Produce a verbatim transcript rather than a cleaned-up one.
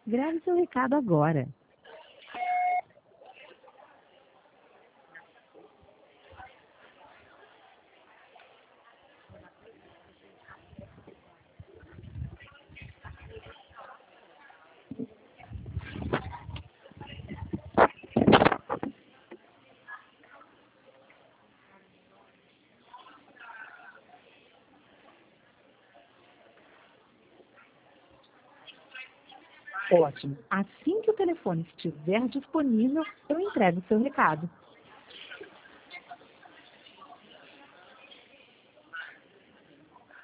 Grave seu recado agora. Ótimo. Assim que o telefone estiver disponível, eu entrego o seu recado.